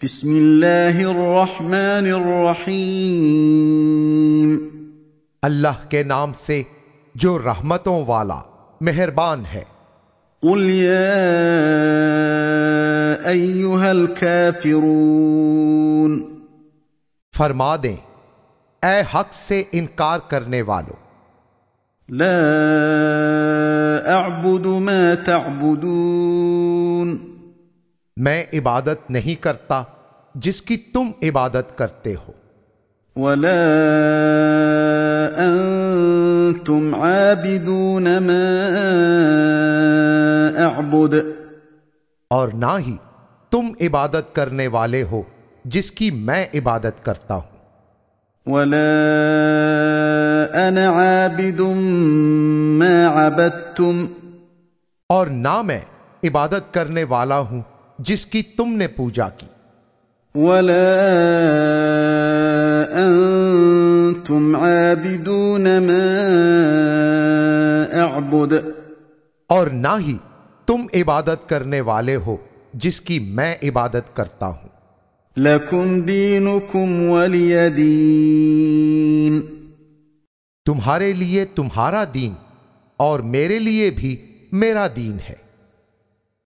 بسم اللہ الرحمن الرحیم۔ اللہ کے نام سے جو رحمتوں والا مہربان ہے۔ قل یا ایھا الکافرون، فرما دیں اے حق سے انکار کرنے والو، لا اعبد ما تعبدون، میں عبادت نہیں کرتا جس کی تم عبادت کرتے ہو، ولا انتم عابدون ما اعبد، اور نہ ہی تم عبادت کرنے والے ہو جس کی میں عبادت کرتا ہوں، ولا انا عابد ما عبدتم، اور نہ میں عبادت کرنے والا ہوں جس کی تم نے پوجا کی، ولا انتم عابدون ما اعبد، اور نہ ہی تم عبادت کرنے والے ہو جس کی میں عبادت کرتا ہوں۔ لکم دینکم ولی دین، تمہارے لیے تمہارا دین اور میرے لیے بھی میرا دین ہے۔